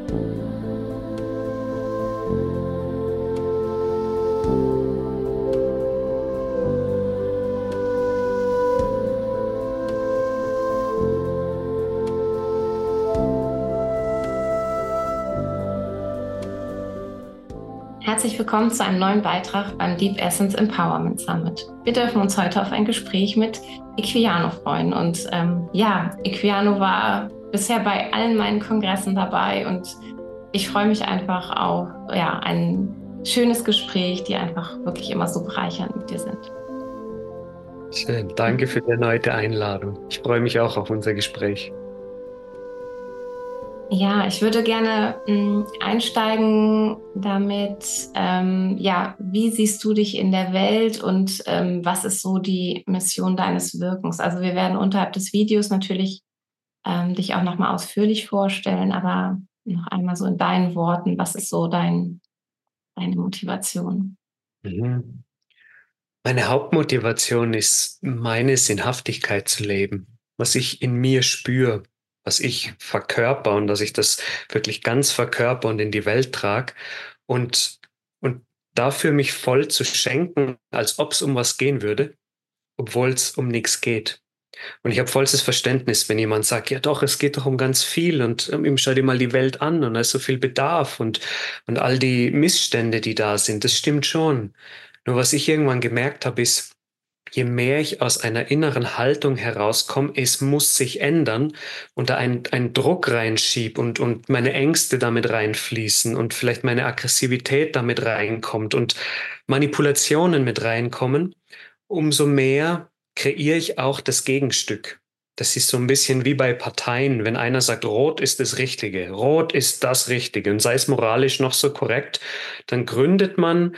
Herzlich willkommen zu einem neuen Beitrag beim Deep Essence Empowerment Summit. Wir dürfen uns heute auf ein Gespräch mit Equiano freuen. Und Equiano war bisher bei allen meinen Kongressen dabei und ich freue mich einfach auf ein schönes Gespräch, die einfach wirklich immer so bereichernd mit dir sind. Schön, danke für die erneute Einladung. Ich freue mich auch auf unser Gespräch. Ja, ich würde gerne einsteigen damit, wie siehst du dich in der Welt und was ist so die Mission deines Wirkens? Also wir werden unterhalb des Videos natürlich dich auch nochmal ausführlich vorstellen, aber noch einmal so in deinen Worten, was ist so deine Motivation? Mhm. Meine Hauptmotivation ist, meine Sinnhaftigkeit zu leben, was ich in mir spüre, was ich verkörper und dass ich das wirklich ganz verkörper und in die Welt trage und dafür mich voll zu schenken, als ob es um was gehen würde, obwohl es um nichts geht. Und ich habe vollstes Verständnis, wenn jemand sagt, ja doch, es geht doch um ganz viel und schau dir mal die Welt an und da ist so viel Bedarf und all die Missstände, die da sind, das stimmt schon. Nur was ich irgendwann gemerkt habe, ist, je mehr ich aus einer inneren Haltung herauskomme, es muss sich ändern und da einen Druck reinschieb und meine Ängste damit reinfließen und vielleicht meine Aggressivität damit reinkommt und Manipulationen mit reinkommen, umso mehr kreiere ich auch das Gegenstück. Das ist so ein bisschen wie bei Parteien, wenn einer sagt, Rot ist das Richtige, Rot ist das Richtige und sei es moralisch noch so korrekt, dann gründet man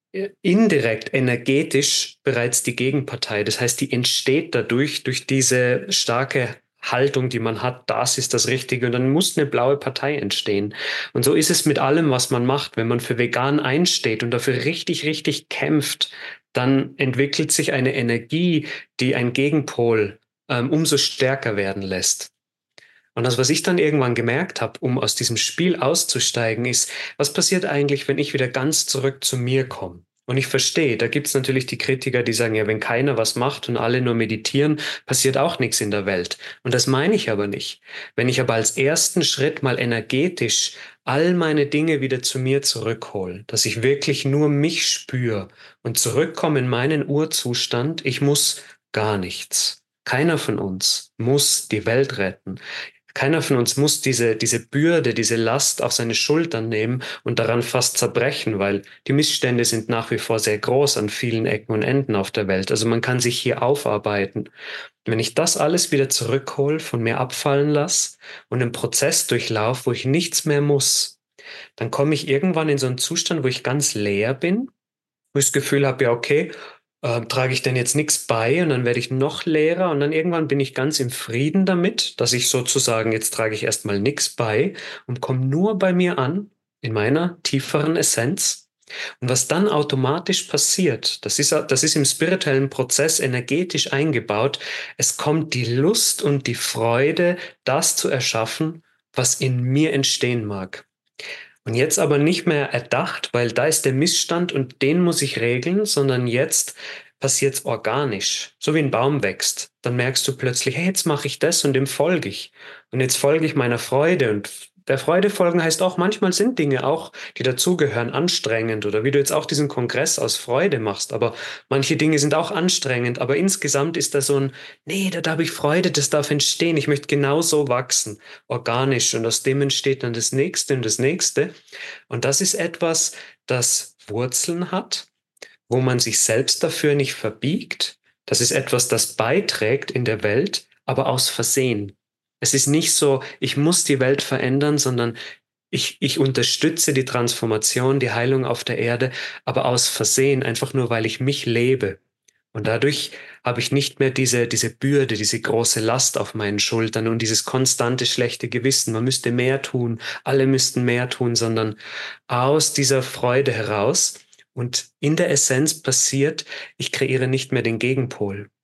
indirekt energetisch bereits die Gegenpartei. Das heißt, die entsteht dadurch, durch diese starke Haltung, die man hat, das ist das Richtige. Und dann muss eine blaue Partei entstehen. Und so ist es mit allem, was man macht. Wenn man für vegan einsteht und dafür richtig, richtig kämpft, dann entwickelt sich eine Energie, die ein Gegenpol umso stärker werden lässt. Und das, was ich dann irgendwann gemerkt habe, um aus diesem Spiel auszusteigen, ist, was passiert eigentlich, wenn ich wieder ganz zurück zu mir komme? Und ich verstehe, da gibt es natürlich die Kritiker, die sagen, ja, wenn keiner was macht und alle nur meditieren, passiert auch nichts in der Welt. Und das meine ich aber nicht. Wenn ich aber als ersten Schritt mal energetisch all meine Dinge wieder zu mir zurückhole, dass ich wirklich nur mich spüre und zurückkomme in meinen Urzustand, ich muss gar nichts. Keiner von uns muss die Welt retten. Keiner von uns muss diese Bürde, diese Last auf seine Schultern nehmen und daran fast zerbrechen, weil die Missstände sind nach wie vor sehr groß an vielen Ecken und Enden auf der Welt. Also man kann sich hier aufarbeiten. Wenn ich das alles wieder zurückhole, von mir abfallen lasse und einen Prozess durchlaufe, wo ich nichts mehr muss, dann komme ich irgendwann in so einen Zustand, wo ich ganz leer bin, wo ich das Gefühl habe, ja, okay, trage ich denn jetzt nichts bei und dann werde ich noch leerer und dann irgendwann bin ich ganz im Frieden damit, dass ich sozusagen, jetzt trage ich erstmal nichts bei und komme nur bei mir an, in meiner tieferen Essenz. Und was dann automatisch passiert, das ist im spirituellen Prozess energetisch eingebaut, es kommt die Lust und die Freude, das zu erschaffen, was in mir entstehen mag. Und jetzt aber nicht mehr erdacht, weil da ist der Missstand und den muss ich regeln, sondern jetzt passiert es organisch, so wie ein Baum wächst. Dann merkst du plötzlich, hey, jetzt mache ich das und dem folge ich. Und jetzt folge ich meiner Freude. Und der Freude folgen heißt auch, manchmal sind Dinge auch, die dazugehören, anstrengend oder wie du jetzt auch diesen Kongress aus Freude machst. Aber manche Dinge sind auch anstrengend. Aber insgesamt ist da so ein, nee, da habe ich Freude, das darf entstehen. Ich möchte genauso wachsen, organisch. Und aus dem entsteht dann das Nächste und das Nächste. Und das ist etwas, das Wurzeln hat, wo man sich selbst dafür nicht verbiegt. Das ist etwas, das beiträgt in der Welt, aber aus Versehen. Es ist nicht so, ich muss die Welt verändern, sondern ich unterstütze die Transformation, die Heilung auf der Erde, aber aus Versehen, einfach nur, weil ich mich lebe. Und dadurch habe ich nicht mehr diese Bürde, diese große Last auf meinen Schultern und dieses konstante schlechte Gewissen. Man müsste mehr tun, alle müssten mehr tun, sondern aus dieser Freude heraus und in der Essenz passiert, ich kreiere nicht mehr den Gegenpol.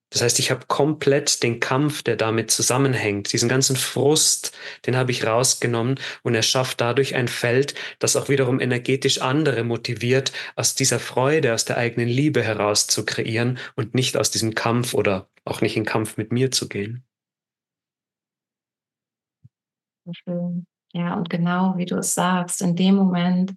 Das heißt, ich habe komplett den Kampf, der damit zusammenhängt, diesen ganzen Frust, den habe ich rausgenommen und er schafft dadurch ein Feld, das auch wiederum energetisch andere motiviert, aus dieser Freude, aus der eigenen Liebe heraus zu kreieren und nicht aus diesem Kampf oder auch nicht in Kampf mit mir zu gehen. Schön. Ja, und genau wie du es sagst, in dem Moment,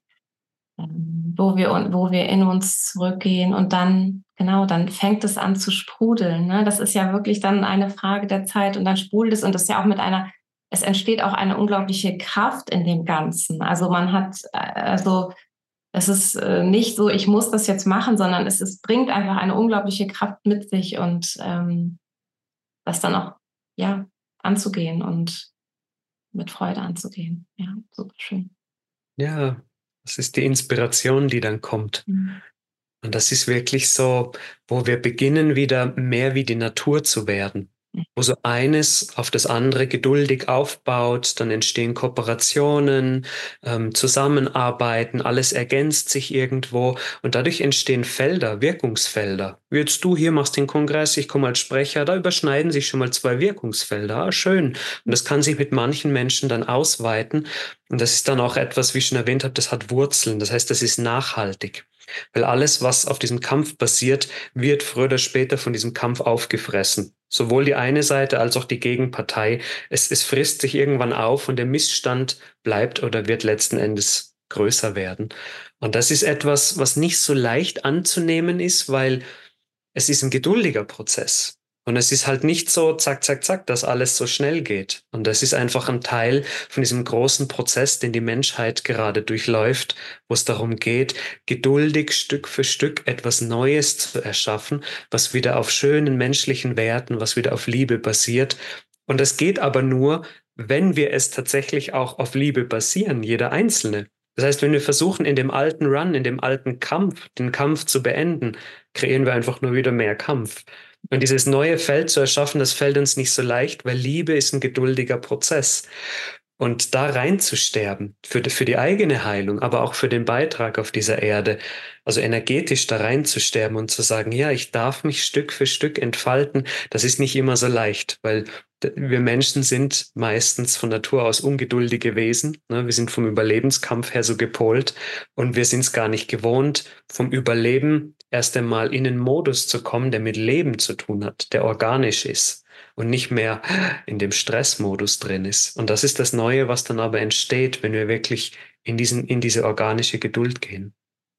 wo wir in uns zurückgehen und dann, genau, dann fängt es an zu sprudeln. Ne? Das ist ja wirklich dann eine Frage der Zeit und dann sprudelt es und das ist ja auch mit einer, es entsteht auch eine unglaubliche Kraft in dem Ganzen. Also man hat, also es ist nicht so, ich muss das jetzt machen, sondern es bringt einfach eine unglaubliche Kraft mit sich und das dann auch, ja, anzugehen und mit Freude anzugehen. Ja, super schön. Ja, das ist die Inspiration, die dann kommt. Mhm. Und das ist wirklich so, wo wir beginnen, wieder mehr wie die Natur zu werden. Wo so eines auf das andere geduldig aufbaut, dann entstehen Kooperationen, Zusammenarbeiten, alles ergänzt sich irgendwo und dadurch entstehen Felder, Wirkungsfelder. Wie jetzt du hier machst den Kongress, ich komme als Sprecher, da überschneiden sich schon mal zwei Wirkungsfelder. Ah, schön. Und das kann sich mit manchen Menschen dann ausweiten. Und das ist dann auch etwas, wie ich schon erwähnt habe, das hat Wurzeln. Das heißt, das ist nachhaltig. Weil alles, was auf diesem Kampf basiert, wird früher oder später von diesem Kampf aufgefressen. Sowohl die eine Seite als auch die Gegenpartei. Es frisst sich irgendwann auf und der Missstand bleibt oder wird letzten Endes größer werden. Und das ist etwas, was nicht so leicht anzunehmen ist, weil es ist ein geduldiger Prozess. Und es ist halt nicht so, zack, zack, zack, dass alles so schnell geht. Und das ist einfach ein Teil von diesem großen Prozess, den die Menschheit gerade durchläuft, wo es darum geht, geduldig Stück für Stück etwas Neues zu erschaffen, was wieder auf schönen menschlichen Werten, was wieder auf Liebe basiert. Und es geht aber nur, wenn wir es tatsächlich auch auf Liebe basieren, jeder Einzelne. Das heißt, wenn wir versuchen, in dem alten Run, in dem alten Kampf, den Kampf zu beenden, kreieren wir einfach nur wieder mehr Kampf. Und dieses neue Feld zu erschaffen, das fällt uns nicht so leicht, weil Liebe ist ein geduldiger Prozess. Und da reinzusterben, für die eigene Heilung, aber auch für den Beitrag auf dieser Erde, also energetisch da reinzusterben und zu sagen, ja, ich darf mich Stück für Stück entfalten, das ist nicht immer so leicht, weil wir Menschen sind meistens von Natur aus ungeduldige Wesen. Ne? Wir sind vom Überlebenskampf her so gepolt und wir sind es gar nicht gewohnt, vom Überleben erst einmal in einen Modus zu kommen, der mit Leben zu tun hat, der organisch ist und nicht mehr in dem Stressmodus drin ist. Und das ist das Neue, was dann aber entsteht, wenn wir wirklich in diese organische Geduld gehen.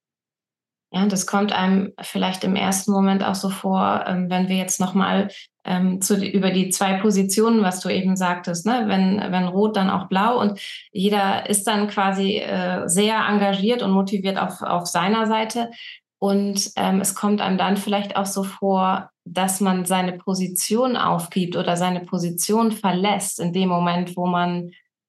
Ja, und das kommt einem vielleicht im ersten Moment auch so vor, wenn wir jetzt nochmal über die zwei Positionen, was du eben sagtest, ne? Wenn rot, dann auch blau und jeder ist dann quasi sehr engagiert und motiviert auf seiner Seite. Und es kommt einem dann vielleicht auch so vor, dass man seine Position aufgibt oder seine Position verlässt in dem Moment, wo man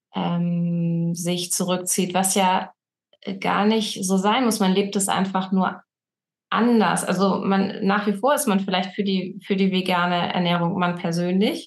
sich zurückzieht, was ja gar nicht so sein muss. Man lebt es einfach nur anders. Also man nach wie vor ist man vielleicht für die vegane Ernährung man persönlich.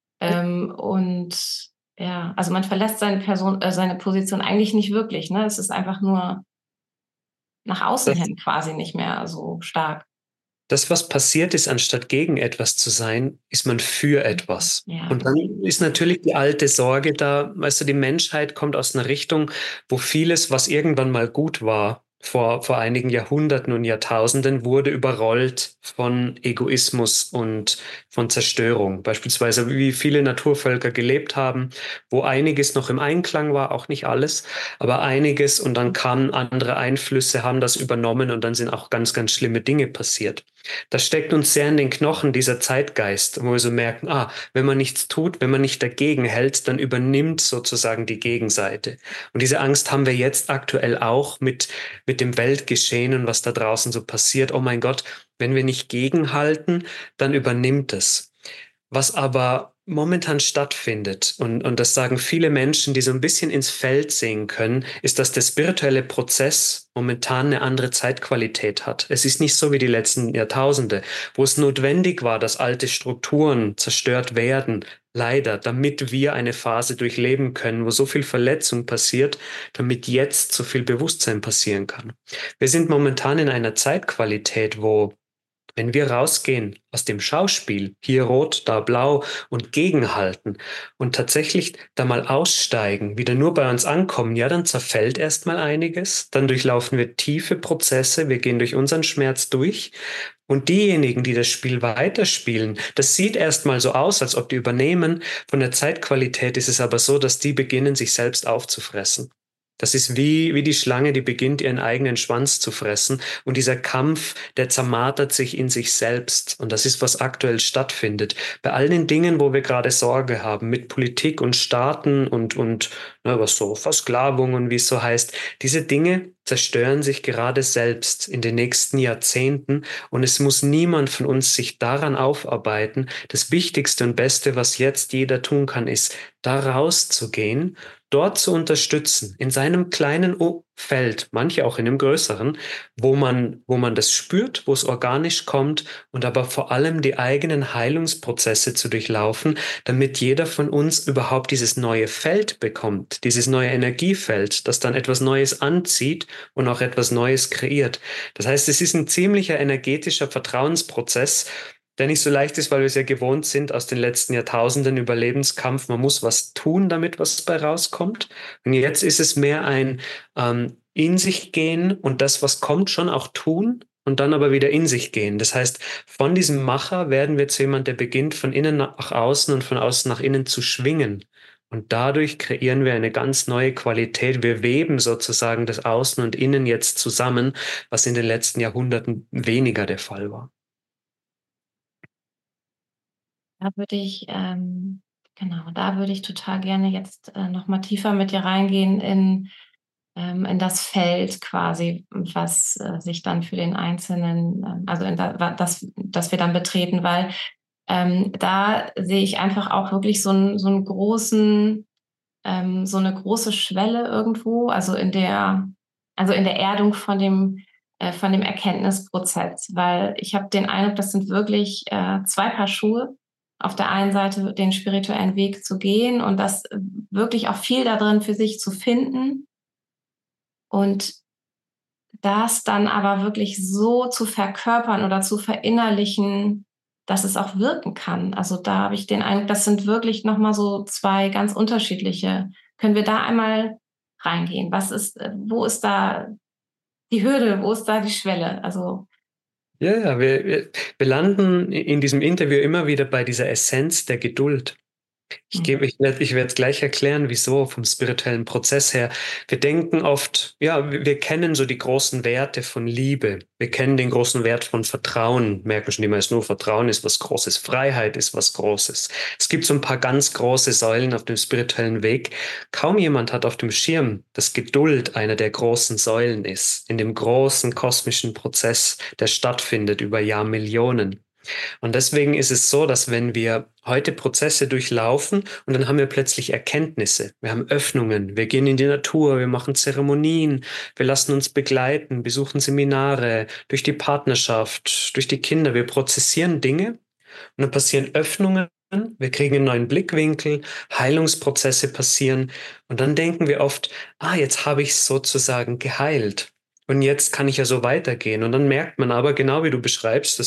Und ja, also man verlässt seine Position eigentlich nicht wirklich. Ne? Es ist einfach nur nach außen Das, hin quasi nicht mehr so stark. das, was passiert ist, anstatt gegen etwas zu sein, ist man für etwas. Ja, Und dann ist natürlich die alte Sorge da, weißt du, die Menschheit kommt aus einer Richtung, wo vieles, was irgendwann mal gut war, vor einigen Jahrhunderten und Jahrtausenden, wurde überrollt von Egoismus und von Zerstörung. Beispielsweise, wie viele Naturvölker gelebt haben, wo einiges noch im Einklang war, auch nicht alles, aber einiges und dann kamen andere Einflüsse, haben das übernommen und dann sind auch ganz, ganz schlimme Dinge passiert. Das steckt uns sehr in den Knochen, dieser Zeitgeist, wo wir so merken, wenn man nichts tut, wenn man nicht dagegen hält, dann übernimmt sozusagen die Gegenseite. Und diese Angst haben wir jetzt aktuell auch mit dem Weltgeschehen und was da draußen so passiert. Oh mein Gott, wenn wir nicht gegenhalten, dann übernimmt es. Was aber momentan stattfindet, und das sagen viele Menschen, die so ein bisschen ins Feld sehen können, ist, dass der spirituelle Prozess momentan eine andere Zeitqualität hat. Es ist nicht so wie die letzten Jahrtausende, wo es notwendig war, dass alte Strukturen zerstört werden, leider, damit wir eine Phase durchleben können, wo so viel Verletzung passiert, damit jetzt so viel Bewusstsein passieren kann. Wir sind momentan in einer Zeitqualität, wo Wenn wir rausgehen aus dem Schauspiel, hier rot, da blau und gegenhalten und tatsächlich da mal aussteigen, wieder nur bei uns ankommen, ja, dann zerfällt erstmal einiges, dann durchlaufen wir tiefe Prozesse, wir gehen durch unseren Schmerz durch und diejenigen, die das Spiel weiterspielen, das sieht erstmal so aus, als ob die übernehmen. Von der Zeitqualität ist es aber so, dass die beginnen, sich selbst aufzufressen. Das ist wie die Schlange, die beginnt, ihren eigenen Schwanz zu fressen. Und dieser Kampf, der zermartert sich in sich selbst. Und das ist, was aktuell stattfindet. Bei all den Dingen, wo wir gerade Sorge haben, mit Politik und Staaten und was so, Versklavung und wie es so heißt, diese Dinge zerstören sich gerade selbst in den nächsten Jahrzehnten. Und es muss niemand von uns sich daran aufarbeiten. Das Wichtigste und Beste, was jetzt jeder tun kann, ist, da rauszugehen, dort zu unterstützen, in seinem kleinen Feld, manche auch in einem größeren, wo man das spürt, wo es organisch kommt und aber vor allem die eigenen Heilungsprozesse zu durchlaufen, damit jeder von uns überhaupt dieses neue Feld bekommt, dieses neue Energiefeld, das dann etwas Neues anzieht und auch etwas Neues kreiert. Das heißt, es ist ein ziemlicher energetischer Vertrauensprozess, der nicht so leicht ist, weil wir es ja gewohnt sind aus den letzten Jahrtausenden Überlebenskampf. Man muss was tun, damit was bei rauskommt. Und jetzt ist es mehr ein in sich gehen und das, was kommt, schon auch tun und dann aber wieder in sich gehen. Das heißt, von diesem Macher werden wir zu jemand, der beginnt, von innen nach außen und von außen nach innen zu schwingen. Und dadurch kreieren wir eine ganz neue Qualität. Wir weben sozusagen das Außen und Innen jetzt zusammen, was in den letzten Jahrhunderten weniger der Fall war. Da würde ich, genau, da würde ich total gerne jetzt noch mal tiefer mit dir reingehen in das Feld quasi, was sich dann für den Einzelnen, also das wir dann betreten, weil da sehe ich einfach auch wirklich so einen großen, so eine große Schwelle irgendwo, also in der Erdung von dem Erkenntnisprozess, weil ich habe den Eindruck, das sind wirklich zwei Paar Schuhe. Auf der einen Seite den spirituellen Weg zu gehen und das wirklich auch viel darin für sich zu finden und das dann aber wirklich so zu verkörpern oder zu verinnerlichen, dass es auch wirken kann. Also da habe ich den Eindruck, das sind wirklich nochmal so zwei ganz unterschiedliche. Können wir da einmal reingehen? Wo ist da die Hürde? Wo ist da die Schwelle? Also, Ja, wir landen in diesem Interview immer wieder bei dieser Essenz der Geduld. Ich werde gleich erklären, wieso vom spirituellen Prozess her. Wir denken oft, ja, wir kennen so die großen Werte von Liebe. Wir kennen den großen Wert von Vertrauen. Merken schon immer, es nur Vertrauen ist was Großes. Freiheit ist was Großes. Es gibt so ein paar ganz große Säulen auf dem spirituellen Weg. Kaum jemand hat auf dem Schirm, dass Geduld einer der großen Säulen ist. In dem großen kosmischen Prozess, der stattfindet über Jahrmillionen. Und deswegen ist es so, dass wenn wir heute Prozesse durchlaufen und dann haben wir plötzlich Erkenntnisse, wir haben Öffnungen, wir gehen in die Natur, wir machen Zeremonien, wir lassen uns begleiten, besuchen Seminare, durch die Partnerschaft, durch die Kinder, wir prozessieren Dinge und dann passieren Öffnungen. Wir kriegen einen neuen Blickwinkel, Heilungsprozesse passieren und dann denken wir oft, jetzt habe ich es sozusagen geheilt. Und jetzt kann ich ja so weitergehen. Und dann merkt man aber, genau wie du beschreibst,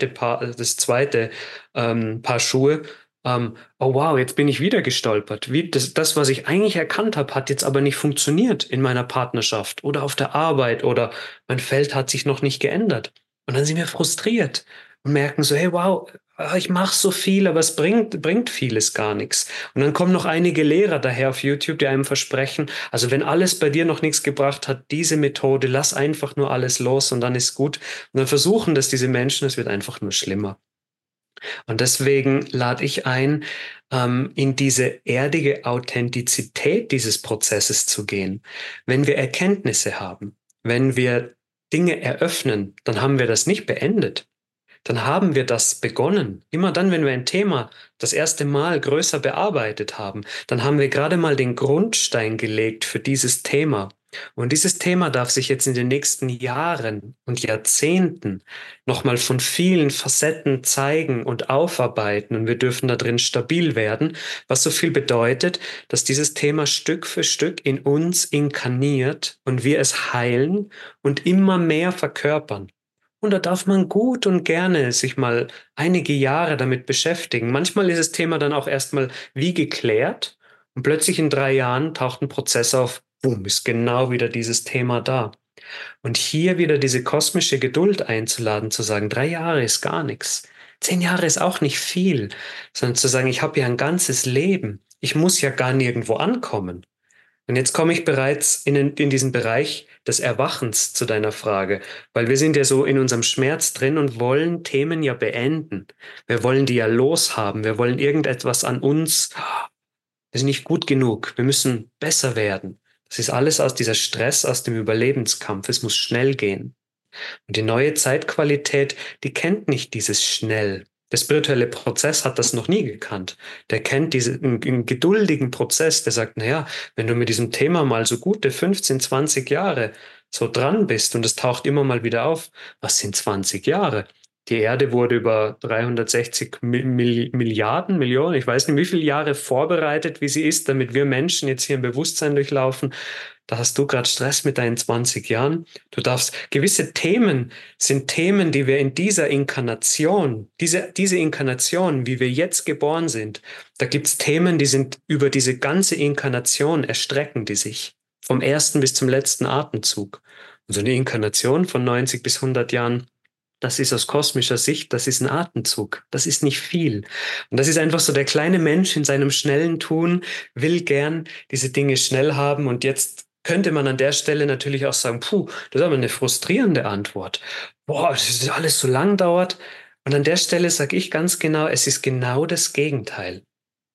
das zweite Paar Schuhe, oh wow, jetzt bin ich wieder gestolpert. Das, was ich eigentlich erkannt habe, hat jetzt aber nicht funktioniert in meiner Partnerschaft oder auf der Arbeit oder mein Feld hat sich noch nicht geändert. Und dann sind wir frustriert und merken so, hey wow, ich mache so viel, aber es bringt vieles gar nichts. Und dann kommen noch einige Lehrer daher auf YouTube, die einem versprechen, also wenn alles bei dir noch nichts gebracht hat, diese Methode, lass einfach nur alles los und dann ist gut. Und dann versuchen das diese Menschen, es wird einfach nur schlimmer. Und deswegen lade ich ein, in diese erdige Authentizität dieses Prozesses zu gehen. Wenn wir Erkenntnisse haben, wenn wir Dinge eröffnen, dann haben wir das nicht beendet, dann haben wir das begonnen. Immer dann, wenn wir ein Thema das erste Mal größer bearbeitet haben, dann haben wir gerade mal den Grundstein gelegt für dieses Thema. Und dieses Thema darf sich jetzt in den nächsten Jahren und Jahrzehnten nochmal von vielen Facetten zeigen und aufarbeiten. Und wir dürfen da drin stabil werden, was so viel bedeutet, dass dieses Thema Stück für Stück in uns inkarniert und wir es heilen und immer mehr verkörpern. Und da darf man gut und gerne sich mal einige Jahre damit beschäftigen. Manchmal ist das Thema dann auch erstmal wie geklärt und plötzlich in 3 Jahren taucht ein Prozess auf, boom, ist genau wieder dieses Thema da. Und hier wieder diese kosmische Geduld einzuladen, zu sagen, 3 Jahre ist gar nichts. 10 Jahre ist auch nicht viel, sondern zu sagen, ich habe ja ein ganzes Leben. Ich muss ja gar nirgendwo ankommen. Und jetzt komme ich bereits in diesen Bereich des Erwachens zu deiner Frage, weil wir sind ja so in unserem Schmerz drin und wollen Themen ja beenden. Wir wollen die ja loshaben. Wir wollen irgendetwas an uns. Das ist nicht gut genug. Wir müssen besser werden. Das ist alles aus dieser Stress, aus dem Überlebenskampf. Es muss schnell gehen. Und die neue Zeitqualität, die kennt nicht dieses schnell. Der spirituelle Prozess hat das noch nie gekannt. Der kennt einen geduldigen Prozess, der sagt, naja, wenn du mit diesem Thema mal so gute 15, 20 Jahre so dran bist und es taucht immer mal wieder auf, was sind 20 Jahre? Die Erde wurde über 360 Milliarden, Millionen, ich weiß nicht, wie viele Jahre vorbereitet, wie sie ist, damit wir Menschen jetzt hier im Bewusstsein durchlaufen. Da hast du gerade Stress mit deinen 20 Jahren. Du darfst, gewisse Themen sind Themen, die wir in dieser Inkarnation, diese Inkarnation, wie wir jetzt geboren sind, da gibt es Themen, die sind über diese ganze Inkarnation erstrecken die sich. Vom ersten bis zum letzten Atemzug. Und so eine Inkarnation von 90 bis 100 Jahren, das ist aus kosmischer Sicht, das ist ein Atemzug. Das ist nicht viel. Und das ist einfach so, der kleine Mensch in seinem schnellen Tun will gern diese Dinge schnell haben. Und jetzt könnte man an der Stelle natürlich auch sagen, puh, das ist aber eine frustrierende Antwort. Boah, das ist alles so lang dauert. Und an der Stelle sage ich ganz genau, es ist genau das Gegenteil.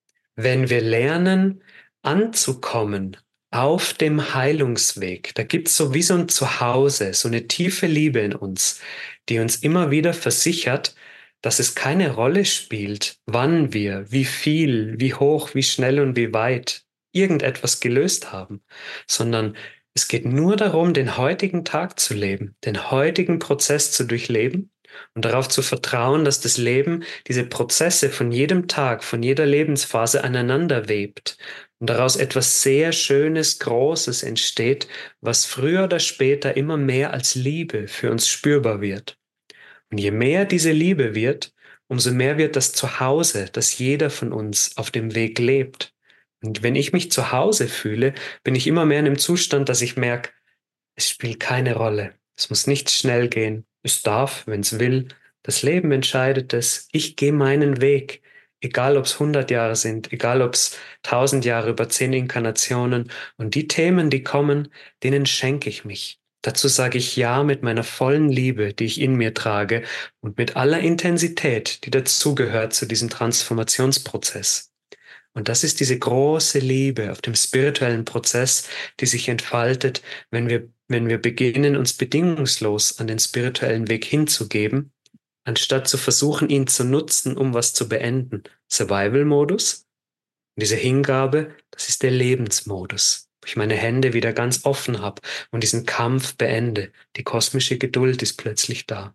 Wenn wir lernen, anzukommen auf dem Heilungsweg, da gibt es so wie so ein Zuhause, so eine tiefe Liebe in uns, die uns immer wieder versichert, dass es keine Rolle spielt, wann wir, wie viel, wie hoch, wie schnell und wie weit irgendetwas gelöst haben, sondern es geht nur darum, den heutigen Tag zu leben, den heutigen Prozess zu durchleben und darauf zu vertrauen, dass das Leben diese Prozesse von jedem Tag, von jeder Lebensphase aneinander webt und daraus etwas sehr Schönes, Großes entsteht, was früher oder später immer mehr als Liebe für uns spürbar wird. Und je mehr diese Liebe wird, umso mehr wird das Zuhause, das jeder von uns auf dem Weg lebt. Und wenn ich mich zu Hause fühle, bin ich immer mehr in einem Zustand, dass ich merke, es spielt keine Rolle. Es muss nicht schnell gehen. Es darf, wenn es will. Das Leben entscheidet es. Ich gehe meinen Weg. Egal, ob es 100 Jahre sind, egal, ob es 1000 Jahre über 10 Inkarnationen. Und die Themen, die kommen, denen schenke ich mich. Dazu sage ich Ja mit meiner vollen Liebe, die ich in mir trage und mit aller Intensität, die dazugehört zu diesem Transformationsprozess. Und das ist diese große Liebe auf dem spirituellen Prozess, die sich entfaltet, wenn wir beginnen, uns bedingungslos an den spirituellen Weg hinzugeben, anstatt zu versuchen, ihn zu nutzen, um was zu beenden. Survival-Modus. Und diese Hingabe, das ist der Lebensmodus, wo ich meine Hände wieder ganz offen habe und diesen Kampf beende. Die kosmische Geduld ist plötzlich da.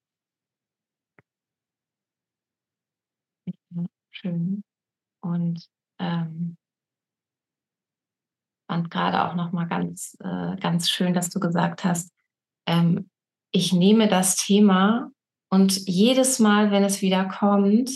Ja, schön. Und fand gerade auch nochmal ganz schön, dass du gesagt hast, ähm, ich nehme das Thema und jedes Mal, wenn es wieder kommt,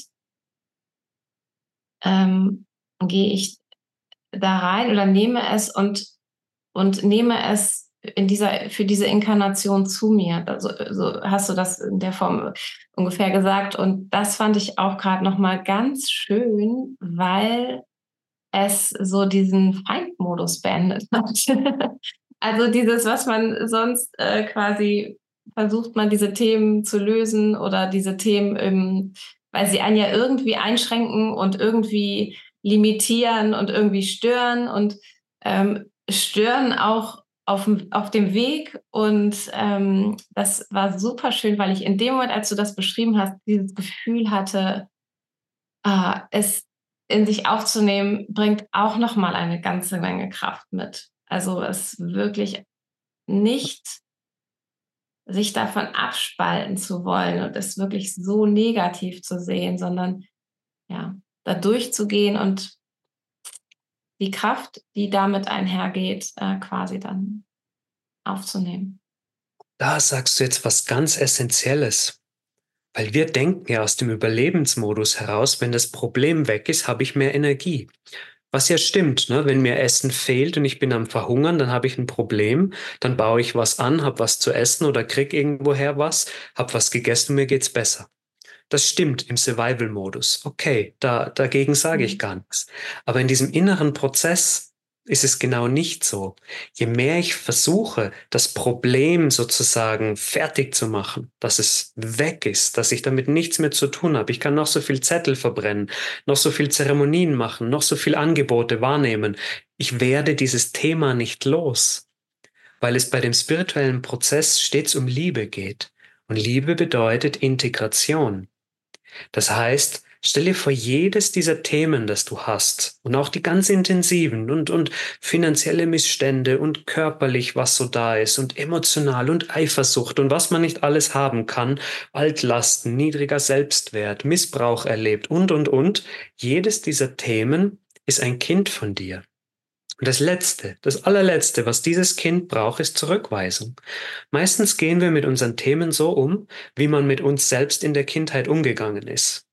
ähm, gehe ich da rein oder nehme es und nehme es für diese Inkarnation zu mir. Also, so hast du das in der Form ungefähr gesagt. Und das fand ich auch gerade nochmal ganz schön, weil es so diesen Feindmodus beendet hat. Also dieses, was man sonst quasi versucht, man diese Themen zu lösen oder diese Themen, weil sie einen ja irgendwie einschränken und irgendwie limitieren und irgendwie stören und stören auch auf dem Weg. Und das war super schön, weil ich in dem Moment, als du das beschrieben hast, dieses Gefühl hatte, es in sich aufzunehmen, bringt auch noch mal eine ganze Menge Kraft mit. Also es wirklich nicht sich davon abspalten zu wollen und es wirklich so negativ zu sehen, sondern ja, da durchzugehen und die Kraft, die damit einhergeht, quasi dann aufzunehmen. da sagst du jetzt was ganz Essentielles. Weil wir denken ja aus dem Überlebensmodus heraus, wenn das Problem weg ist, habe ich mehr Energie. Was ja stimmt, ne? Wenn mir Essen fehlt und ich bin am Verhungern, dann habe ich ein Problem. Dann baue ich was an, habe was zu essen oder krieg irgendwoher was, habe was gegessen und mir geht's besser. Das stimmt im Survival-Modus. Okay, dagegen sage ich Mhm. gar nichts. Aber in diesem inneren Prozess ist es genau nicht so. Je mehr ich versuche, das Problem sozusagen fertig zu machen, dass es weg ist, dass ich damit nichts mehr zu tun habe. Ich kann noch so viel Zettel verbrennen, noch so viel Zeremonien machen, noch so viel Angebote wahrnehmen. Ich werde dieses Thema nicht los, weil es bei dem spirituellen Prozess stets um Liebe geht. Und Liebe bedeutet Integration. Das heißt, stell dir vor, jedes dieser Themen, das du hast, und auch die ganz intensiven und finanzielle Missstände und körperlich, was so da ist, und emotional und Eifersucht und was man nicht alles haben kann, Altlasten, niedriger Selbstwert, Missbrauch erlebt und. Jedes dieser Themen ist ein Kind von dir. Und das Letzte, das allerletzte, was dieses Kind braucht, ist Zurückweisung. Meistens gehen wir mit unseren Themen so um, wie man mit uns selbst in der Kindheit umgegangen ist.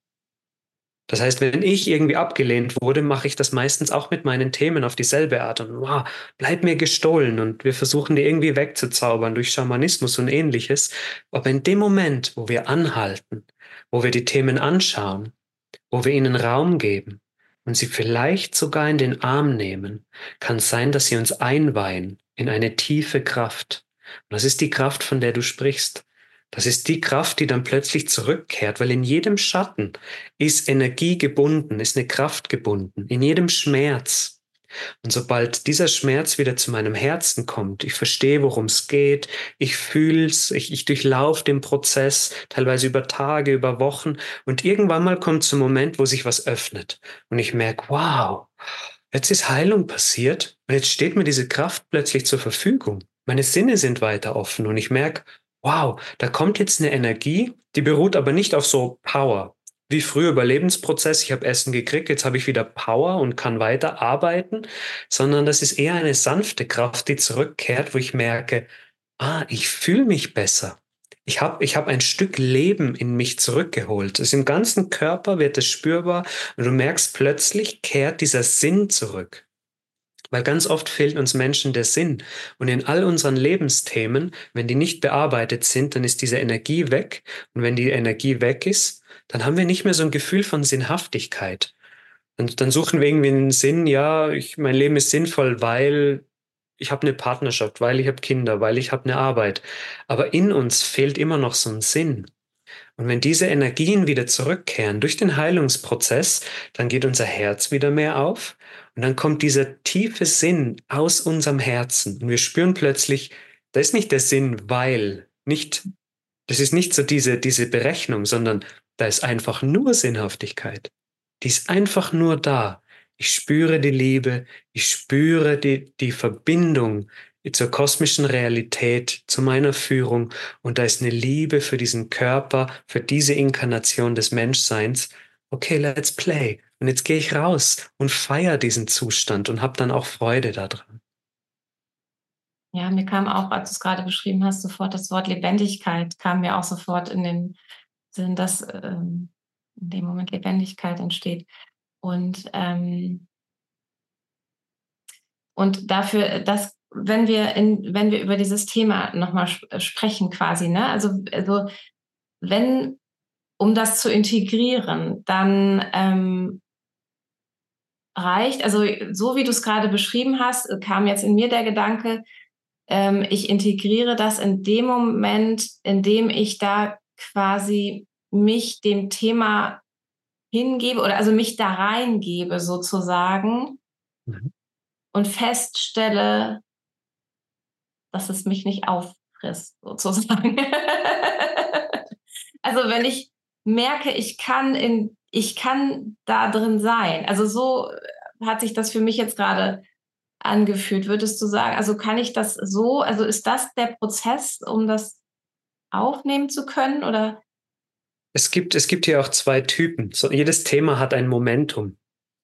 Das heißt, wenn ich irgendwie abgelehnt wurde, mache ich das meistens auch mit meinen Themen auf dieselbe Art. Und wow, bleib mir gestohlen. Und wir versuchen die irgendwie wegzuzaubern durch Schamanismus und ähnliches. Aber in dem Moment, wo wir anhalten, wo wir die Themen anschauen, wo wir ihnen Raum geben und sie vielleicht sogar in den Arm nehmen, kann es sein, dass sie uns einweihen in eine tiefe Kraft. Und das ist die Kraft, von der du sprichst. Das ist die Kraft, die dann plötzlich zurückkehrt, weil in jedem Schatten ist Energie gebunden, ist eine Kraft gebunden, in jedem Schmerz. Und sobald dieser Schmerz wieder zu meinem Herzen kommt, ich verstehe, worum es geht, ich fühle es, ich durchlaufe den Prozess, teilweise über Tage, über Wochen, und irgendwann mal kommt so ein Moment, wo sich was öffnet. Und ich merke, wow, jetzt ist Heilung passiert und jetzt steht mir diese Kraft plötzlich zur Verfügung. Meine Sinne sind weiter offen und ich merke, wow, da kommt jetzt eine Energie, die beruht aber nicht auf so Power. Wie früher Überlebensprozess, ich habe Essen gekriegt, jetzt habe ich wieder Power und kann weiter arbeiten, sondern das ist eher eine sanfte Kraft, die zurückkehrt, wo ich merke, ich fühle mich besser. Ich hab ein Stück Leben in mich zurückgeholt. Es im ganzen Körper wird es spürbar und du merkst, plötzlich kehrt dieser Sinn zurück. Weil ganz oft fehlt uns Menschen der Sinn. Und in all unseren Lebensthemen, wenn die nicht bearbeitet sind, dann ist diese Energie weg. Und wenn die Energie weg ist, dann haben wir nicht mehr so ein Gefühl von Sinnhaftigkeit. Und dann suchen wir irgendwie einen Sinn, ja, mein Leben ist sinnvoll, weil ich habe eine Partnerschaft, weil ich habe Kinder, weil ich habe eine Arbeit. Aber in uns fehlt immer noch so ein Sinn. Und wenn diese Energien wieder zurückkehren durch den Heilungsprozess, dann geht unser Herz wieder mehr auf und dann kommt dieser tiefe Sinn aus unserem Herzen und wir spüren plötzlich, da ist nicht der Sinn, weil, nicht, das ist nicht so diese Berechnung, sondern da ist einfach nur Sinnhaftigkeit. Die ist einfach nur da. Ich spüre die Liebe, ich spüre die Verbindung zur kosmischen Realität, zu meiner Führung. Und da ist eine Liebe für diesen Körper, für diese Inkarnation des Menschseins. Okay, let's play. Und jetzt gehe ich raus und feiere diesen Zustand und habe dann auch Freude daran. Ja, mir kam auch, als du es gerade beschrieben hast, sofort das Wort Lebendigkeit, kam mir auch sofort in den Sinn, dass in dem Moment Lebendigkeit entsteht. Und, und dafür, dass, wenn wir über dieses Thema nochmal sprechen quasi, ne? Also wenn, um das zu integrieren, dann reicht, also so wie du es gerade beschrieben hast, kam jetzt in mir der Gedanke, ich integriere das in dem Moment, in dem ich da quasi mich dem Thema hingebe oder also mich da reingebe sozusagen Mhm. und feststelle, dass es mich nicht auffrisst sozusagen. Also wenn ich merke, ich kann da drin sein. Also so hat sich das für mich jetzt gerade angefühlt. Würdest du sagen, also kann ich das so, also ist das der Prozess, um das aufnehmen zu können oder? Es gibt hier auch zwei Typen. So, jedes Thema hat ein Momentum.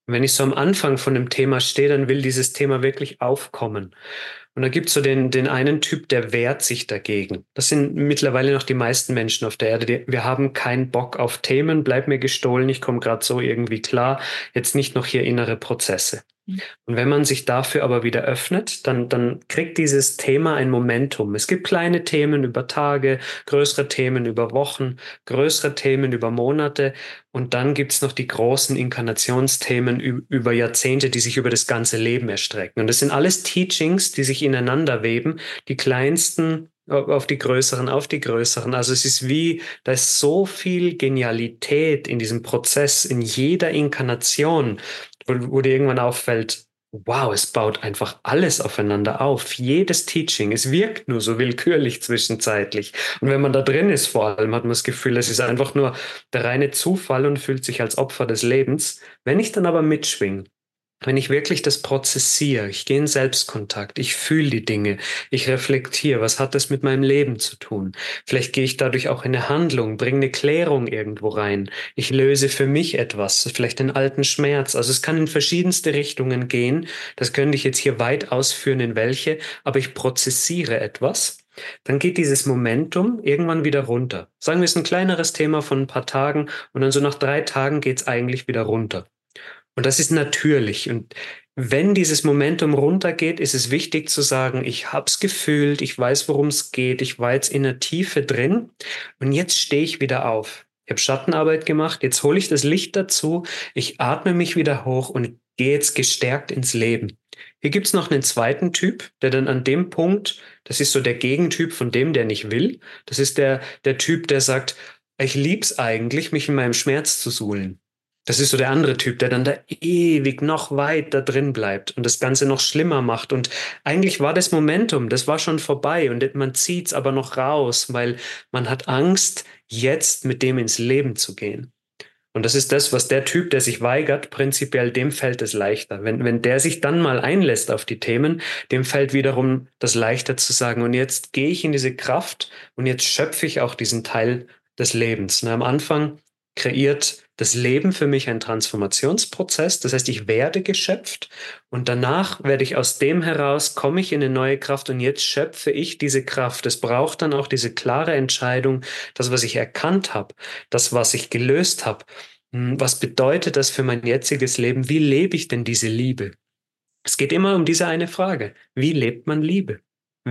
Und wenn ich so am Anfang von dem Thema stehe, dann will dieses Thema wirklich aufkommen. Und da gibt es so den einen Typ, der wehrt sich dagegen. Das sind mittlerweile noch die meisten Menschen auf der Erde. Wir haben keinen Bock auf Themen, bleib mir gestohlen, ich komme gerade so irgendwie klar. Jetzt nicht noch hier innere Prozesse. Und wenn man sich dafür aber wieder öffnet, dann kriegt dieses Thema ein Momentum. Es gibt kleine Themen über Tage, größere Themen über Wochen, größere Themen über Monate und dann gibt es noch die großen Inkarnationsthemen über Jahrzehnte, die sich über das ganze Leben erstrecken. Und das sind alles Teachings, die sich ineinander weben, die kleinsten auf die größeren, auf die größeren. Also es ist wie, da ist so viel Genialität in diesem Prozess, in jeder Inkarnation, wo dir irgendwann auffällt, wow, es baut einfach alles aufeinander auf. Jedes Teaching, es wirkt nur so willkürlich zwischenzeitlich. Und wenn man da drin ist, vor allem hat man das Gefühl, es ist einfach nur der reine Zufall und fühlt sich als Opfer des Lebens. Wenn ich dann aber mitschwinge, wenn ich wirklich das prozessiere, ich gehe in Selbstkontakt, ich fühle die Dinge, ich reflektiere, was hat das mit meinem Leben zu tun? Vielleicht gehe ich dadurch auch in eine Handlung, bringe eine Klärung irgendwo rein. Ich löse für mich etwas, vielleicht einen alten Schmerz. Also es kann in verschiedenste Richtungen gehen. Das könnte ich jetzt hier weit ausführen, in welche, aber ich prozessiere etwas. Dann geht dieses Momentum irgendwann wieder runter. Sagen wir, es ist ein kleineres Thema von ein paar Tagen und dann so nach 3 Tagen geht es eigentlich wieder runter. Und das ist natürlich. Und wenn dieses Momentum runtergeht, ist es wichtig zu sagen, ich habe es gefühlt, ich weiß, worum es geht, ich war jetzt in der Tiefe drin und jetzt stehe ich wieder auf. Ich habe Schattenarbeit gemacht, jetzt hole ich das Licht dazu, ich atme mich wieder hoch und gehe jetzt gestärkt ins Leben. Hier gibt es noch einen zweiten Typ, der dann an dem Punkt, das ist so der Gegentyp von dem, der nicht will, das ist der Typ, der sagt, ich lieb's eigentlich, mich in meinem Schmerz zu suhlen. Das ist so der andere Typ, der dann da ewig noch weit da drin bleibt und das Ganze noch schlimmer macht. Und eigentlich war das Momentum, das war schon vorbei und man zieht's aber noch raus, weil man hat Angst, jetzt mit dem ins Leben zu gehen. Und das ist das, was der Typ, der sich weigert, prinzipiell dem fällt es leichter. Wenn der sich dann mal einlässt auf die Themen, dem fällt wiederum das leichter zu sagen, und jetzt gehe ich in diese Kraft und jetzt schöpfe ich auch diesen Teil des Lebens. Und am Anfang kreiert das Leben für mich einen Transformationsprozess. Das heißt, ich werde geschöpft und danach werde ich aus dem heraus, komme ich in eine neue Kraft und jetzt schöpfe ich diese Kraft. Es braucht dann auch diese klare Entscheidung, das, was ich erkannt habe, das, was ich gelöst habe. Was bedeutet das für mein jetziges Leben? Wie lebe ich denn diese Liebe? Es geht immer um diese eine Frage. Wie lebt man Liebe?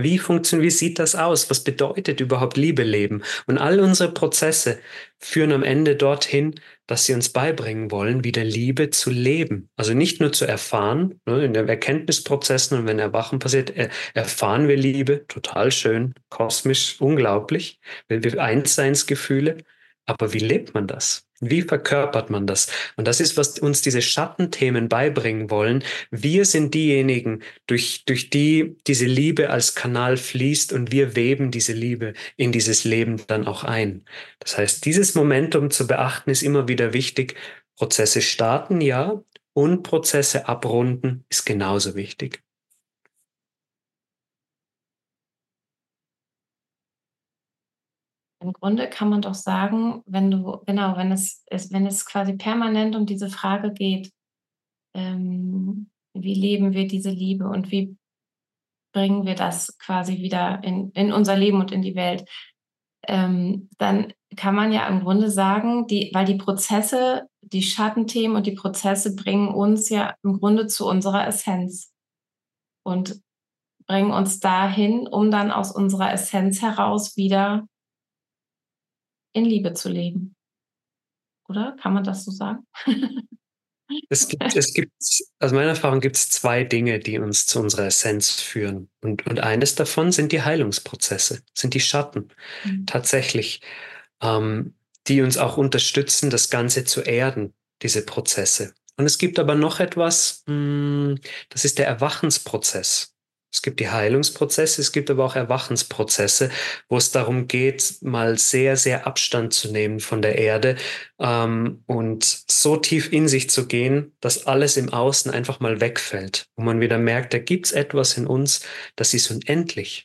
Wie sieht das aus? Was bedeutet überhaupt Liebe leben? Und all unsere Prozesse führen am Ende dorthin, dass sie uns beibringen wollen, wieder Liebe zu leben. Also nicht nur zu erfahren, ne, in den Erkenntnisprozessen und wenn Erwachen passiert, erfahren wir Liebe, total schön, kosmisch, unglaublich, wir Einseinsgefühle. Aber wie lebt man das? Wie verkörpert man das? Und das ist, was uns diese Schattenthemen beibringen wollen. Wir sind diejenigen, durch die diese Liebe als Kanal fließt und wir weben diese Liebe in dieses Leben dann auch ein. Das heißt, dieses Momentum zu beachten ist immer wieder wichtig. Prozesse starten, ja, und Prozesse abrunden ist genauso wichtig. Im Grunde kann man doch sagen, wenn du, genau, wenn es quasi permanent um diese Frage geht, wie leben wir diese Liebe und wie bringen wir das quasi wieder in unser Leben und in die Welt, dann kann man ja im Grunde sagen, weil die Prozesse, die Schattenthemen und die Prozesse bringen uns ja im Grunde zu unserer Essenz und bringen uns dahin, um dann aus unserer Essenz heraus wieder in Liebe zu leben. Oder? Kann man das so sagen? Es gibt, aus meiner Erfahrung gibt es zwei Dinge, die uns zu unserer Essenz führen. Und eines davon sind die Heilungsprozesse, sind die Schatten. Mhm. Tatsächlich, ähm, die uns auch unterstützen, das Ganze zu erden, diese Prozesse. Und es gibt aber noch etwas, das ist der Erwachensprozess. Es gibt die Heilungsprozesse, es gibt aber auch Erwachensprozesse, wo es darum geht, mal sehr, sehr Abstand zu nehmen von der Erde, und so tief in sich zu gehen, dass alles im Außen einfach mal wegfällt, wo man wieder merkt, da gibt es etwas in uns, das ist unendlich.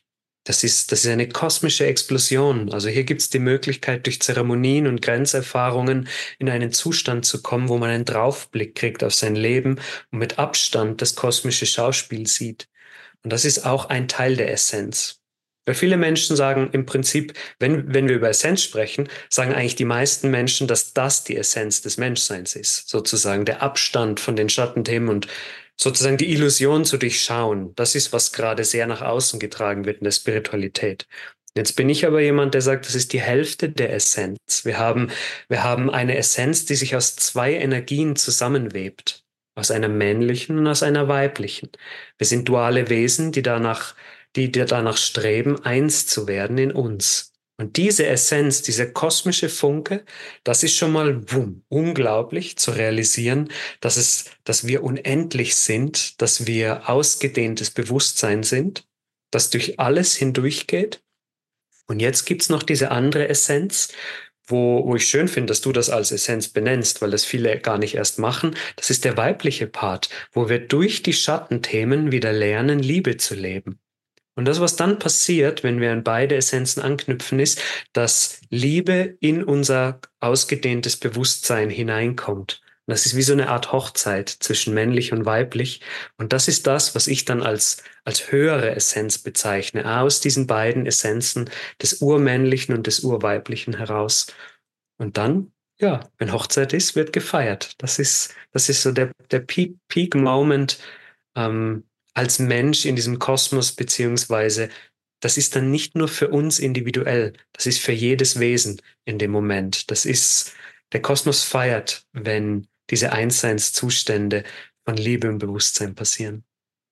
Das ist eine kosmische Explosion. Also hier gibt es die Möglichkeit, durch Zeremonien und Grenzerfahrungen in einen Zustand zu kommen, wo man einen Draufblick kriegt auf sein Leben und mit Abstand das kosmische Schauspiel sieht. Und das ist auch ein Teil der Essenz. Weil viele Menschen sagen im Prinzip, wenn wir über Essenz sprechen, sagen eigentlich die meisten Menschen, dass das die Essenz des Menschseins ist. Sozusagen der Abstand von den Schattenthemen und sozusagen die Illusion zu durchschauen. Das ist, was gerade sehr nach außen getragen wird in der Spiritualität. Jetzt bin ich aber jemand, der sagt, das ist die Hälfte der Essenz. Wir haben eine Essenz, die sich aus zwei Energien zusammenwebt. Aus einer männlichen und aus einer weiblichen. Wir sind duale Wesen, die danach streben, eins zu werden in uns. Und diese Essenz, dieser kosmische Funke, das ist schon mal unglaublich zu realisieren, dass wir unendlich sind, dass wir ausgedehntes Bewusstsein sind, das durch alles hindurchgeht. Und jetzt gibt's noch diese andere Essenz, wo ich schön finde, dass du das als Essenz benennst, weil das viele gar nicht erst machen. Das ist der weibliche Part, wo wir durch die Schattenthemen wieder lernen, Liebe zu leben. Und das, was dann passiert, wenn wir an beide Essenzen anknüpfen, ist, dass Liebe in unser ausgedehntes Bewusstsein hineinkommt. Und das ist wie so eine Art Hochzeit zwischen männlich und weiblich. Und das ist das, was ich dann als höhere Essenz bezeichne, aus diesen beiden Essenzen des Urmännlichen und des Urweiblichen heraus. Und dann, ja, wenn Hochzeit ist, wird gefeiert. Das ist so der Peak Moment, ähm, als Mensch in diesem Kosmos, beziehungsweise das ist dann nicht nur für uns individuell, das ist für jedes Wesen in dem Moment. Der Kosmos feiert, wenn diese Einsseinszustände von Liebe und Bewusstsein passieren.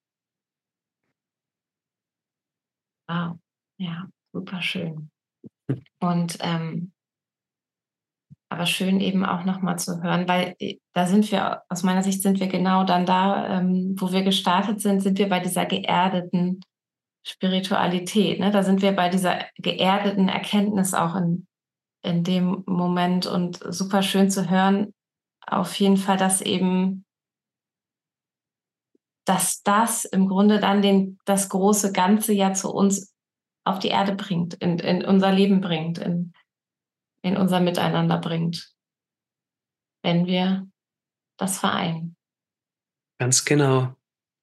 Wow, ja, super schön. Und aber schön eben auch nochmal zu hören, weil da sind wir, aus meiner Sicht sind wir genau dann da, wo wir gestartet sind wir bei dieser geerdeten Spiritualität. Ne? Da sind wir bei dieser geerdeten Erkenntnis auch in dem Moment und super schön zu hören, auf jeden Fall, dass das im Grunde dann das große Ganze ja zu uns auf die Erde bringt, in unser Leben bringt, in unser Miteinander bringt, wenn wir das vereinen. Ganz genau.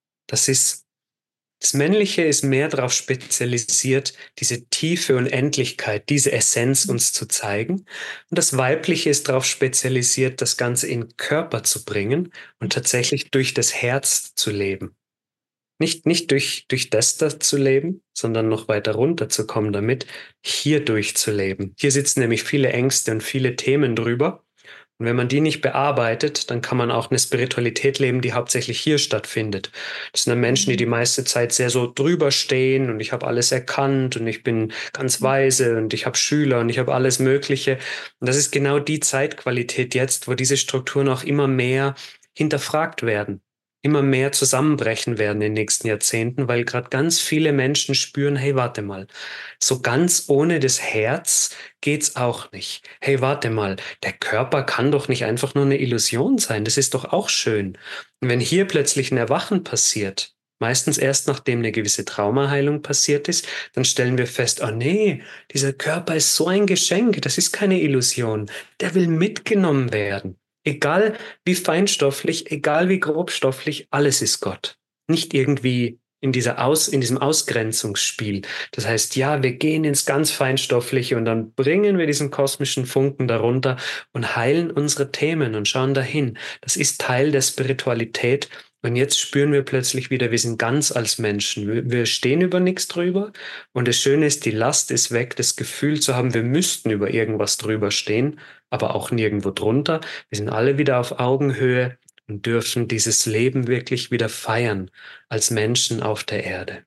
Das Männliche ist mehr darauf spezialisiert, diese Tiefe und Endlichkeit, diese Essenz uns zu zeigen. Und das Weibliche ist darauf spezialisiert, das Ganze in den Körper zu bringen und tatsächlich durch das Herz zu leben. Nicht durch das da zu leben, sondern noch weiter runter zu kommen damit, hier durchzuleben. Hier sitzen nämlich viele Ängste und viele Themen drüber. Und wenn man die nicht bearbeitet, dann kann man auch eine Spiritualität leben, die hauptsächlich hier stattfindet. Das sind dann Menschen, die die meiste Zeit sehr so drüber stehen und ich habe alles erkannt und ich bin ganz weise und ich habe Schüler und ich habe alles Mögliche. Und das ist genau die Zeitqualität jetzt, wo diese Strukturen auch immer mehr hinterfragt werden, immer mehr zusammenbrechen werden in den nächsten Jahrzehnten, weil gerade ganz viele Menschen spüren, hey, warte mal, so ganz ohne das Herz geht's auch nicht. Hey, warte mal, der Körper kann doch nicht einfach nur eine Illusion sein. Das ist doch auch schön. Und wenn hier plötzlich ein Erwachen passiert, meistens erst nachdem eine gewisse Traumaheilung passiert ist, dann stellen wir fest, oh nee, dieser Körper ist so ein Geschenk, das ist keine Illusion. Der will mitgenommen werden. Egal wie feinstofflich, egal wie grobstofflich, alles ist Gott. Nicht irgendwie in diesem Ausgrenzungsspiel. Das heißt, ja, wir gehen ins ganz Feinstoffliche und dann bringen wir diesen kosmischen Funken darunter und heilen unsere Themen und schauen dahin. Das ist Teil der Spiritualität. Und jetzt spüren wir plötzlich wieder, wir sind ganz als Menschen. Wir stehen über nichts drüber. Und das Schöne ist, die Last ist weg, das Gefühl zu haben, wir müssten über irgendwas drüber stehen, aber auch nirgendwo drunter. Wir sind alle wieder auf Augenhöhe und dürfen dieses Leben wirklich wieder feiern als Menschen auf der Erde.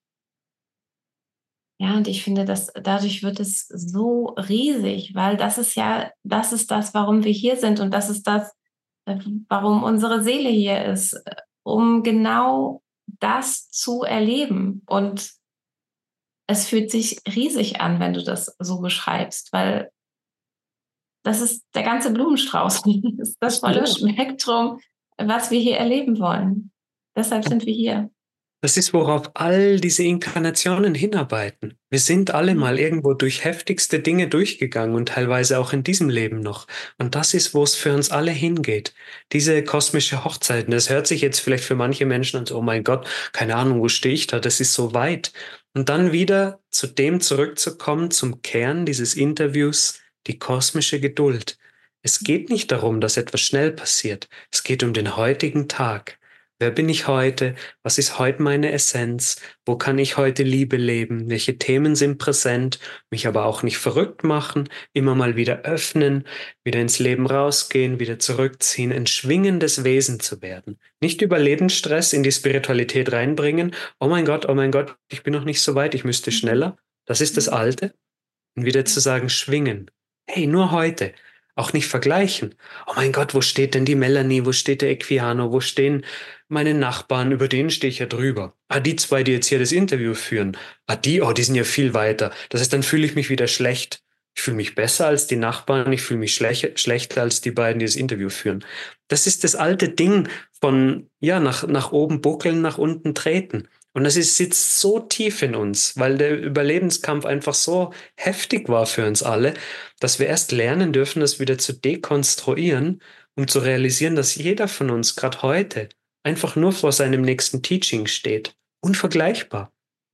Ja, und ich finde, dass dadurch wird es so riesig, weil das ist das, warum wir hier sind und das ist das, warum unsere Seele hier ist, um genau das zu erleben. Und es fühlt sich riesig an, wenn du das so beschreibst, weil das ist der ganze Blumenstrauß, das ist das volle Ja. Spektrum, was wir hier erleben wollen. Deshalb sind wir hier. Das ist, worauf all diese Inkarnationen hinarbeiten. Wir sind alle mal irgendwo durch heftigste Dinge durchgegangen und teilweise auch in diesem Leben noch. Und das ist, wo es für uns alle hingeht. Diese kosmische Hochzeit. Und das hört sich jetzt vielleicht für manche Menschen an, so, oh mein Gott, keine Ahnung, wo stehe ich da? Das ist so weit. Und dann wieder zu dem zurückzukommen, zum Kern dieses Interviews, die kosmische Geduld. Es geht nicht darum, dass etwas schnell passiert. Es geht um den heutigen Tag. Wer bin ich heute? Was ist heute meine Essenz? Wo kann ich heute Liebe leben? Welche Themen sind präsent? Mich aber auch nicht verrückt machen, immer mal wieder öffnen, wieder ins Leben rausgehen, wieder zurückziehen, ein schwingendes Wesen zu werden. Nicht Überlebensstress in die Spiritualität reinbringen. Oh mein Gott, ich bin noch nicht so weit, ich müsste schneller. Das ist das Alte. Und wieder zu sagen, schwingen. Hey, nur heute. Auch nicht vergleichen. Oh mein Gott, wo steht denn die Melanie? Wo steht der Equiano? Wo stehen meine Nachbarn? Über denen stehe ich ja drüber. Ah, die zwei, die jetzt hier das Interview führen. Ah, die, oh, die sind ja viel weiter. Das heißt, dann fühle ich mich wieder schlecht. Ich fühle mich besser als die Nachbarn. Ich fühle mich schlechter als die beiden, die das Interview führen. Das ist das alte Ding von, ja, nach oben buckeln, nach unten treten. Und das sitzt so tief in uns, weil der Überlebenskampf einfach so heftig war für uns alle, dass wir erst lernen dürfen, das wieder zu dekonstruieren, um zu realisieren, dass jeder von uns gerade heute einfach nur vor seinem nächsten Teaching steht. Unvergleichbar.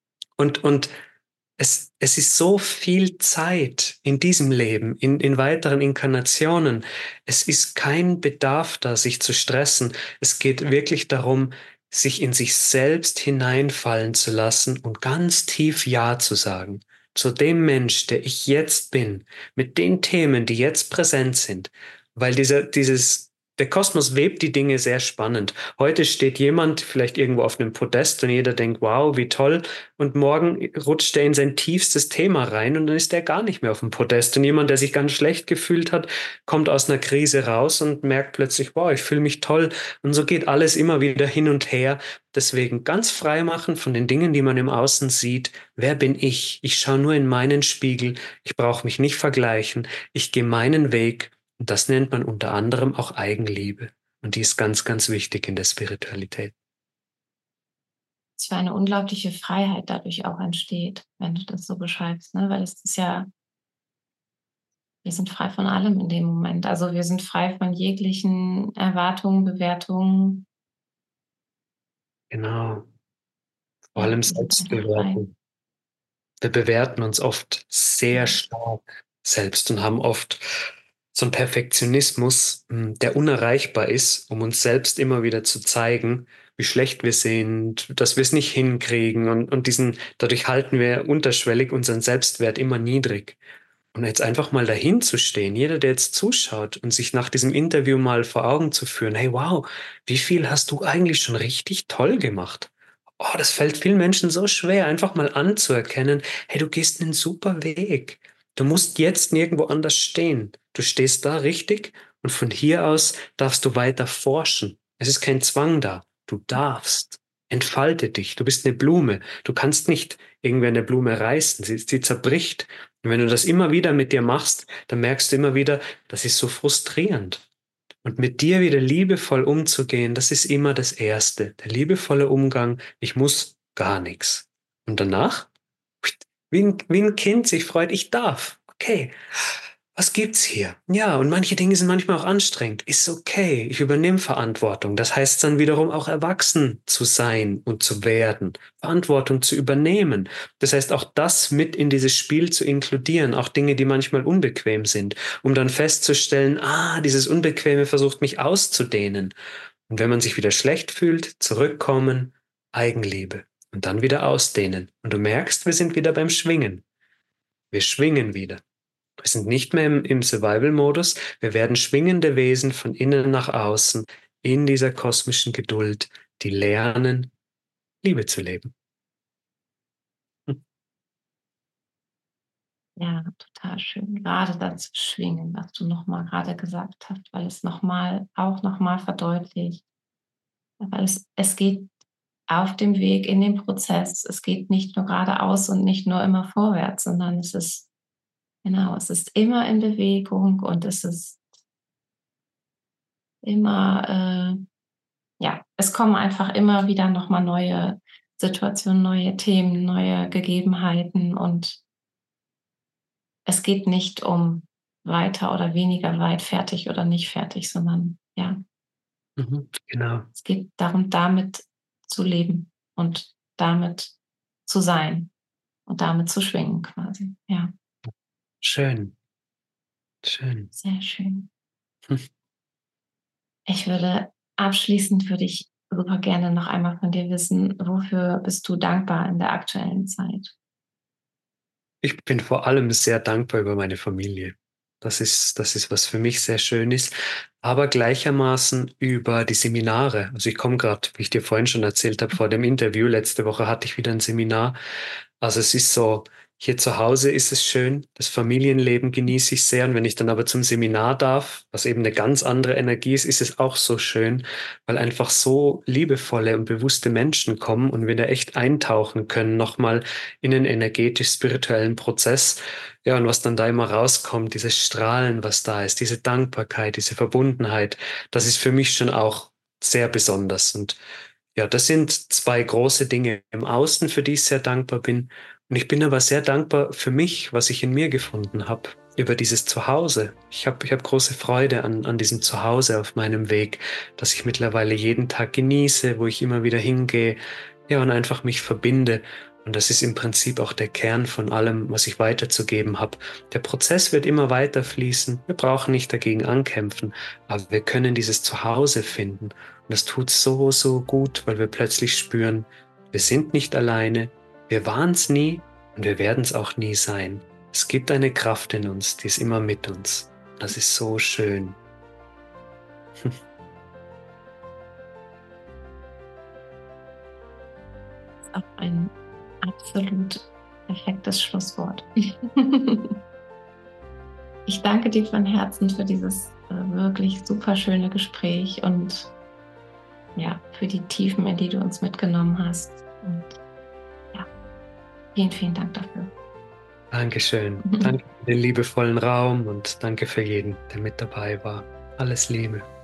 Und es ist so viel Zeit in diesem Leben, in weiteren Inkarnationen. Es ist kein Bedarf da, sich zu stressen. Es geht wirklich darum, sich in sich selbst hineinfallen zu lassen und ganz tief Ja zu sagen. Zu dem Mensch, der ich jetzt bin, mit den Themen, die jetzt präsent sind. Weil der Kosmos webt die Dinge sehr spannend. Heute steht jemand vielleicht irgendwo auf einem Podest und jeder denkt, wow, wie toll. Und morgen rutscht er in sein tiefstes Thema rein und dann ist er gar nicht mehr auf dem Podest. Und jemand, der sich ganz schlecht gefühlt hat, kommt aus einer Krise raus und merkt plötzlich, wow, ich fühle mich toll. Und so geht alles immer wieder hin und her. Deswegen ganz frei machen von den Dingen, die man im Außen sieht. Wer bin ich? Ich schaue nur in meinen Spiegel. Ich brauche mich nicht vergleichen. Ich gehe meinen Weg. Und das nennt man unter anderem auch Eigenliebe. Und die ist ganz, ganz wichtig in der Spiritualität. Was für eine unglaubliche Freiheit dadurch auch entsteht, wenn du das so beschreibst, ne? Weil es ist ja, wir sind frei von allem in dem Moment. Also wir sind frei von jeglichen Erwartungen, Bewertungen. Genau. Vor Ja, allem wir sind einfach frei. Selbstbewertung. Wir bewerten uns oft sehr Mhm. stark selbst und haben oft so einen Perfektionismus, der unerreichbar ist, um uns selbst immer wieder zu zeigen, wie schlecht wir sind, dass wir es nicht hinkriegen und dadurch halten wir unterschwellig unseren Selbstwert immer niedrig. Und jetzt einfach mal dahin zu stehen, jeder, der jetzt zuschaut und sich nach diesem Interview mal vor Augen zu führen, hey, wow, wie viel hast du eigentlich schon richtig toll gemacht? Oh, das fällt vielen Menschen so schwer, einfach mal anzuerkennen, hey, du gehst einen super Weg. Du musst jetzt nirgendwo anders stehen. Du stehst da richtig und von hier aus darfst du weiter forschen. Es ist kein Zwang da. Du darfst. Entfalte dich. Du bist eine Blume. Du kannst nicht irgendwie eine Blume reißen. Sie zerbricht. Und wenn du das immer wieder mit dir machst, dann merkst du immer wieder, das ist so frustrierend. Und mit dir wieder liebevoll umzugehen, das ist immer das Erste. Der liebevolle Umgang, ich muss gar nichts. Und danach, wie ein Kind sich freut, ich darf. Okay, was gibt's hier? Ja, und manche Dinge sind manchmal auch anstrengend. Ist okay, ich übernehme Verantwortung. Das heißt dann wiederum auch erwachsen zu sein und zu werden, Verantwortung zu übernehmen. Das heißt auch das mit in dieses Spiel zu inkludieren, auch Dinge, die manchmal unbequem sind, um dann festzustellen, ah, dieses Unbequeme versucht mich auszudehnen. Und wenn man sich wieder schlecht fühlt, zurückkommen, Eigenliebe und dann wieder ausdehnen. Und du merkst, wir sind wieder beim Schwingen. Wir schwingen wieder. Wir sind nicht mehr im Survival-Modus. Wir werden schwingende Wesen von innen nach außen in dieser kosmischen Geduld, die lernen, Liebe zu leben. Ja, total schön. Gerade das Schwingen, was du nochmal gerade gesagt hast, weil es nochmal verdeutlicht, weil es geht auf dem Weg in den Prozess. Es geht nicht nur geradeaus und nicht nur immer vorwärts, sondern es ist, genau, es ist immer in Bewegung und es ist immer, ja, es kommen einfach immer wieder nochmal neue Situationen, neue Themen, neue Gegebenheiten. Und es geht nicht um weiter oder weniger weit, fertig oder nicht fertig, sondern ja, Genau. es geht darum, damit zu leben und damit zu sein und damit zu schwingen quasi. Ja, Schön, schön. sehr schön. Würde ich super gerne noch einmal von dir wissen, wofür bist du dankbar in der aktuellen Zeit? Ich bin vor allem sehr dankbar über meine Familie. Das ist, was für mich sehr schön ist, aber gleichermaßen über die Seminare. Also ich komme gerade, wie ich dir vorhin schon erzählt habe, vor dem Interview, letzte Woche hatte ich wieder ein Seminar. Also es ist so, hier zu Hause ist es schön, das Familienleben genieße ich sehr. Und wenn ich dann aber zum Seminar darf, was eben eine ganz andere Energie ist, ist es auch so schön, weil einfach so liebevolle und bewusste Menschen kommen und wir da echt eintauchen können, nochmal in einen energetisch-spirituellen Prozess. Ja, und was dann da immer rauskommt, dieses Strahlen, was da ist, diese Dankbarkeit, diese Verbundenheit, das ist für mich schon auch sehr besonders. Und ja, das sind zwei große Dinge im Außen, für die ich sehr dankbar bin. Und ich bin aber sehr dankbar für mich, was ich in mir gefunden habe, über dieses Zuhause. Ich hab große Freude an diesem Zuhause auf meinem Weg, das ich mittlerweile jeden Tag genieße, wo ich immer wieder hingehe, ja, und einfach mich verbinde. Und das ist im Prinzip auch der Kern von allem, was ich weiterzugeben habe. Der Prozess wird immer weiter fließen. Wir brauchen nicht dagegen ankämpfen, aber wir können dieses Zuhause finden. Und das tut so, so gut, weil wir plötzlich spüren, wir sind nicht alleine, wir waren es nie und wir werden es auch nie sein. Es gibt eine Kraft in uns, die ist immer mit uns. Das ist so schön. Das ist auch ein absolut perfektes Schlusswort. Ich danke dir von Herzen für dieses wirklich super schöne Gespräch und ja, für die Tiefen, in die du uns mitgenommen hast. Und ja, vielen, vielen Dank dafür. Dankeschön. Danke für den liebevollen Raum und danke für jeden, der mit dabei war. Alles Liebe.